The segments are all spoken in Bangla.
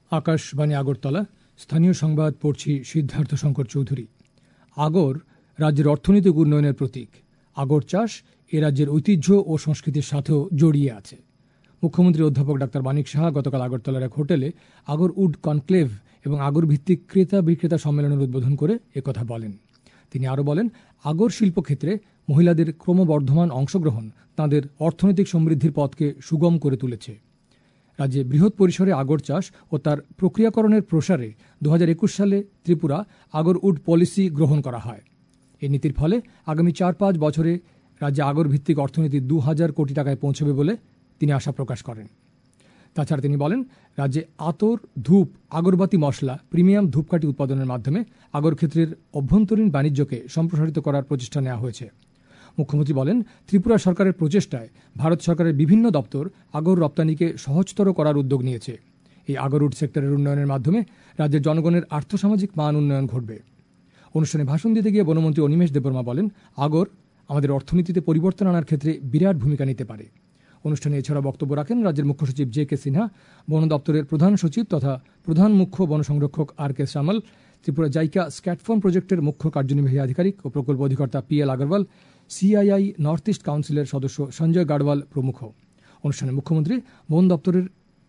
আকাশবাণী আগরতলা, স্থানীয় সংবাদ পড়ছি সিদ্ধার্থ শঙ্কর চৌধুরী। আগর রাজ্যের অর্থনৈতিক উন্নয়নের প্রতীক। আগর চাষ এ রাজ্যের ঐতিহ্য ও সংস্কৃতির সাথেও জড়িয়ে আছে। মুখ্যমন্ত্রী অধ্যাপক ডাক্তার মানিক সাহা গতকাল আগরতলার এক হোটেলে আগর উড কনক্লেভ এবং আগর ভিত্তিক ক্রেতা বিক্রেতা সম্মেলনের উদ্বোধন করে একথা বলেন। তিনি আরও বলেন, আগর শিল্পক্ষেত্রে মহিলাদের ক্রমবর্ধমান অংশগ্রহণ তাঁদের অর্থনৈতিক সমৃদ্ধির পথকে সুগম করে তুলেছে। রাজ্যে বৃহৎ পরিসরে আগর চাষ ও তার প্রক্রিয়াকরণের প্রসারে 2021 সালে ত্রিপুরা আগর উড পলিসি গ্রহণ করা হয়। এই নীতির ফলে আগামী 4-5 বছরে রাজ্যে আগর ভিত্তিক অর্থনীতি 2000 কোটি টাকায় পৌঁছবে বলে তিনি আশা প্রকাশ করেন। তাছাড়া তিনি বলেন, রাজ্যে আতর, ধূপ, আগরবাতি মশলা, প্রিমিয়াম ধূপকাঠি উৎপাদনের মাধ্যমে আগর ক্ষেত্রের অভ্যন্তরীণ বাণিজ্যকে সম্প্রসারিত করার প্রচেষ্টা নেওয়া হয়েছে। মুখ্যমন্ত্রী বলেন, ত্রিপুরা সরকারের প্রচেষ্টায় ভারত সরকারের বিভিন্ন দপ্তর আগর রপ্তানিকে সহজতর করার উদ্যোগ নিয়েছে। এই আগর উড সেক্টরের উন্নয়নের মাধ্যমে রাজ্যের জনগণের আর্থসামাজিক মান উন্নয়ন ঘটবে। অনুষ্ঠানে ভাষণ দিতে গিয়ে বনমন্ত্রী অনিমেষ দেববর্মা বলেন, আগর আমাদের অর্থনীতিতে পরিবর্তন আনার ক্ষেত্রে বিরাট ভূমিকা নিতে পারে। অনুষ্ঠানে এছাড়া বক্তব্য রাখেন রাজ্যের মুখ্য সচিব জে কে সিনহা, বন দপ্তরের প্রধান সচিব তথা প্রধান মুখ্য বন সংরক্ষক আর কে সামল, ত্রিপুরা জাইকা স্ক্যাটফোন প্রজেক্টের মুখ্য কার্যনির্বাহী আধিকারিক ও প্রকল্প অধিকর্তা PL Agarwal, CII north east কাউন্সিলের সদস্য সঞ্জয় গাড়ওয়াল প্রমুখ। অনুষ্ঠানে মুখ্যমন্ত্রী বন দপ্তরের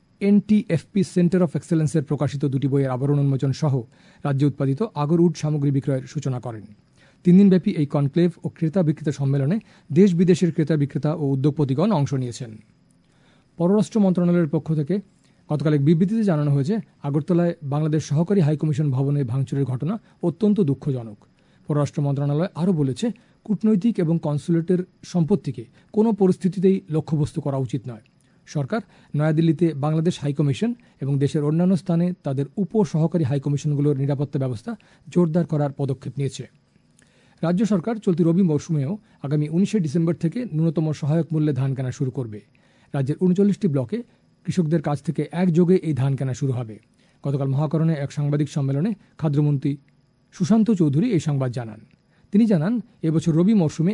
NTFP সেন্টার অফ এক্সেলেন্সের প্রকাশিত 2টি বইয়ের আবরণ উন্মোচন সহ রাজ্যে উৎপাদিত আগর উড সামগ্রী বিক্রয়ের সূচনা করেন। 3 দিনব্যাপী এই কনক্লেভ ও ক্রেতা বিক্রেতা সম্মেলনে দেশ বিদেশের ক্রেতা বিক্রেতা ও উদ্যোগপতিগণ অংশ নিয়েছেন। পররাষ্ট্র মন্ত্রণালয়ের পক্ষ থেকে গতকাল এক বিবৃতিতে জানানো হয়েছে, আগরতলায় বাংলাদেশ সহকারী হাইকমিশন ভবনে ভাঙচুরের ঘটনা অত্যন্ত দুঃখজনক। পররাষ্ট্র মন্ত্রণালয় আরও বলেছে, কূটনৈতিক এবং কনসুলেটের সম্পত্তিকে কোনো পরিস্থিতিতেই লক্ষ্যবস্তু করা উচিত নয়। সরকার নয়াদিল্লিতে বাংলাদেশ হাইকমিশন এবং দেশের অন্যান্য স্থানে তাদের উপ সহকারী হাইকমিশনগুলোর নিরাপত্তা ব্যবস্থা জোরদার করার পদক্ষেপ নিয়েছে। রাজ্য সরকার চলতি রবি মৌসুমেও আগামী 19 ডিসেম্বর থেকে ন্যূনতম সহায়ক মূল্যে ধান কেনা শুরু করবে। রাজ্যের 39টি ব্লকে কৃষকদের কাছ থেকে একযোগে এই ধান কেনা শুরু হবে। গতকাল মহাকরণে এক সাংবাদিক সম্মেলনে খাদ্যমন্ত্রী সুশান্ত চৌধুরী এই সংবাদ জানান। তিনি জানান, এবছর রবি মৌসুমে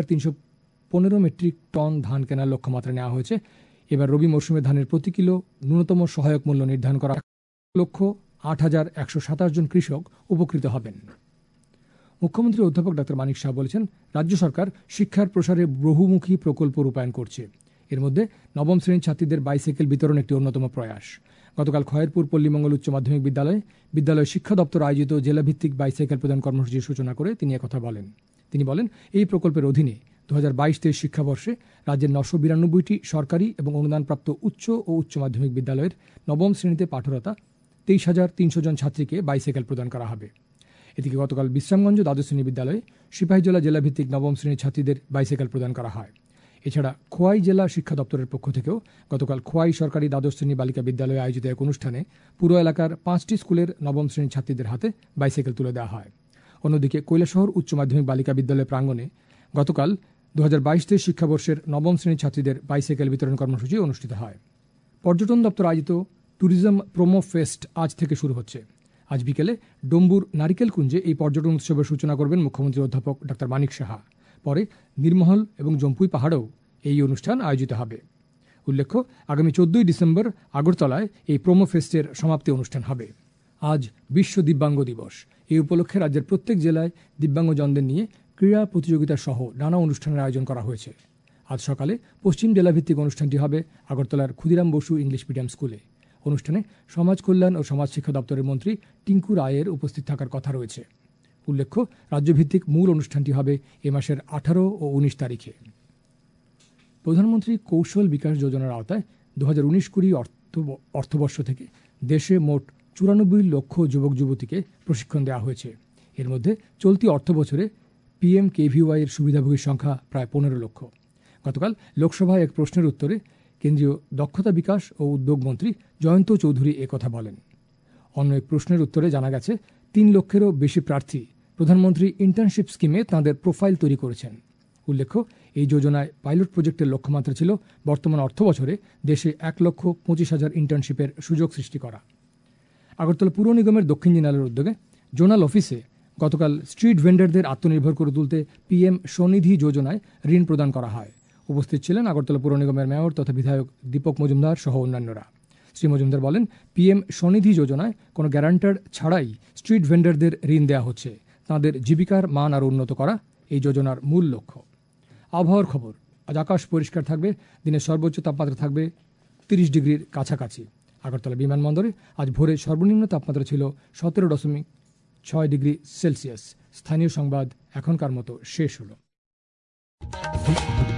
21,315 মেট্রিক টন ধান কেনার লক্ষ্যমাত্রা নেওয়া হয়েছে। এবার রবি মৌসুমে ধানের প্রতি কিলো ন্যূনতম সহায়ক মূল্য নির্ধারণ করা 1,08,127 জন কৃষক উপকৃত হবেন। মুখ্যমন্ত্রী অধ্যাপক ডাক্তার মানিক সাহা বলেছেন, রাজ্য সরকার শিক্ষার প্রসারে বহুমুখী প্রকল্প রূপায়ণ করছে। এর মধ্যে নবম শ্রেণীর ছাত্রীদের বাইসাইকেল বিতরণ একটি অন্যতম প্রয়াস। গতকাল খয়েরপুর পল্লীমঙ্গল উচ্চ মাধ্যমিক বিদ্যালয় শিক্ষা দপ্তর আয়োজিত জেলাভিত্তিক বাইসাইকেল প্রদান কর্মসূচির সূচনা করে তিনি একথা বলেন। তিনি বলেন, এই প্রকল্পের অধীনে 2022-23 শিক্ষাবর্ষে রাজ্যের 992টি সরকারি এবং অনুদানপ্রাপ্ত উচ্চ ও উচ্চ মাধ্যমিক বিদ্যালয়ের নবম শ্রেণীতে পাঠরতা 23,300 জন ছাত্রীকে বাইসাইকেল প্রদান করা হবে। এদিকে গতকাল বিশ্রামগঞ্জ দ্বাদশ শ্রেণী বিদ্যালয়ে সিপাহীজলা জেলাভিত্তিক নবম শ্রেণীর ছাত্রীদের বাইসাইকেল প্রদান করা হয়। এছাড়া খোয়াই জেলা শিক্ষা দপ্তরের পক্ষ থেকেও গতকাল খোয়াই সরকারি দ্বাদশ শ্রেণী বালিকা বিদ্যালয়ে আয়োজিত এক অনুষ্ঠানে পুরো এলাকার 5টি স্কুলের নবম শ্রেণীর ছাত্রীদের হাতে বাইসাইকেল তুলে দেওয়া হয়। অন্যদিকে কৈলাসহর উচ্চ মাধ্যমিক বালিকা বিদ্যালয় প্রাঙ্গণে গতকাল 2022-23 শিক্ষাবর্ষের নবম শ্রেণীর ছাত্রীদের বাইসাইকেল বিতরণ কর্মসূচি অনুষ্ঠিত হয়। পর্যটন দপ্তর আয়োজিত ট্যুরিজম প্রোমো ফেস্ট আজ থেকে শুরু হচ্ছে। আজ বিকেলে ডম্বুর নারিকেল কুঞ্জে এই পর্যটন উৎসবের সূচনা করবেন মুখ্যমন্ত্রী অধ্যাপক ডাক্তার মানিক সাহা। পরে নির্মহল এবং জম্পুই পাহাড়েও এই অনুষ্ঠান আয়োজিত হবে। উল্লেখ্য, আগামী 14 ডিসেম্বর আগরতলায় এই প্রোমো ফেস্টের সমাপ্তি অনুষ্ঠান হবে। আজ বিশ্ব দিব্যাঙ্গ দিবস। এই উপলক্ষে রাজ্যের প্রত্যেক জেলায় দিব্যাঙ্গজনদের নিয়ে ক্রীড়া প্রতিযোগিতা সহ নানা অনুষ্ঠানের আয়োজন করা হয়েছে। আজ সকালে পশ্চিম জেলাভিত্তিক অনুষ্ঠানটি হবে আগরতলার ক্ষুদিরাম বসু ইংলিশ মিডিয়াম স্কুলে। অনুষ্ঠানে সমাজ কল্যাণ ও সমাজ শিক্ষা দপ্তরের মন্ত্রী টিঙ্কু রায়ের উপস্থিত থাকার কথা রয়েছে। উল্লেখ্য, রাজ্যভিত্তিক মূল অনুষ্ঠানটি হবে এ মাসের 18 ও 19 তারিখে। প্রধানমন্ত্রী কৌশল বিকাশ যোজনার আওতায় 2019-20 অর্থবর্ষ থেকে দেশে মোট 94 লক্ষ যুবক যুবতীকে প্রশিক্ষণ দেওয়া হয়েছে। এর মধ্যে চলতি অর্থবছরে PMKVY এর সুবিধাভোগীর সংখ্যা প্রায় 15 লক্ষ। গতকাল লোকসভায় এক প্রশ্নের উত্তরে কেন্দ্রীয় দক্ষতা বিকাশ ও উদ্যোগ মন্ত্রী জয়ন্ত চৌধুরী একথা বলেন। অন্য এক প্রশ্নের উত্তরে জানা গেছে, 3 লক্ষেরও বেশি প্রার্থী প্রধানমন্ত্রী ইন্টার্নশিপ স্কিমে তাঁদের প্রোফাইল তৈরি করেছেন। উল্লেখ্য, এই যোজনায় পাইলট প্রজেক্টের লক্ষ্যমাত্রা ছিল বর্তমান অর্থবছরে দেশে 1,25,000 ইন্টার্নশিপের সুযোগ সৃষ্টি করা। আগরতলা পুর নিগমের দক্ষিণ জেনারেল উদ্যোগে জোনাল অফিসে গতকাল স্ট্রিট ভেন্ডারদের আত্মনির্ভর করে তুলতে PM স্বনিধি যোজনায় ঋণ প্রদান করা হয়। উপস্থিত ছিলেন আগরতলা পুর নিগমের মেয়র তথা বিধায়ক দীপক মজুমদার সহ অন্যান্যরা। শ্রী মজুমদার বলেন, পিএম স্বনিধি যোজনায় কোনো গ্যারান্টার ছাড়াই স্ট্রিট ভেন্ডারদের ঋণ দেওয়া হচ্ছে। তাঁদের জীবিকার মান আরও উন্নত করা এই যোজনার মূল লক্ষ্য। আবহাওয়ার খবর। আজ আকাশ পরিষ্কার থাকবে, দিনের সর্বোচ্চ তাপমাত্রা থাকবে 30 ডিগ্রির কাছাকাছি। আগরতলা বিমানবন্দরে আজ ভোরে সর্বনিম্ন তাপমাত্রা ছিল 17.6 ডিগ্রি সেলসিয়াস। স্থানীয় সংবাদ এখনকার মতো শেষ হলো।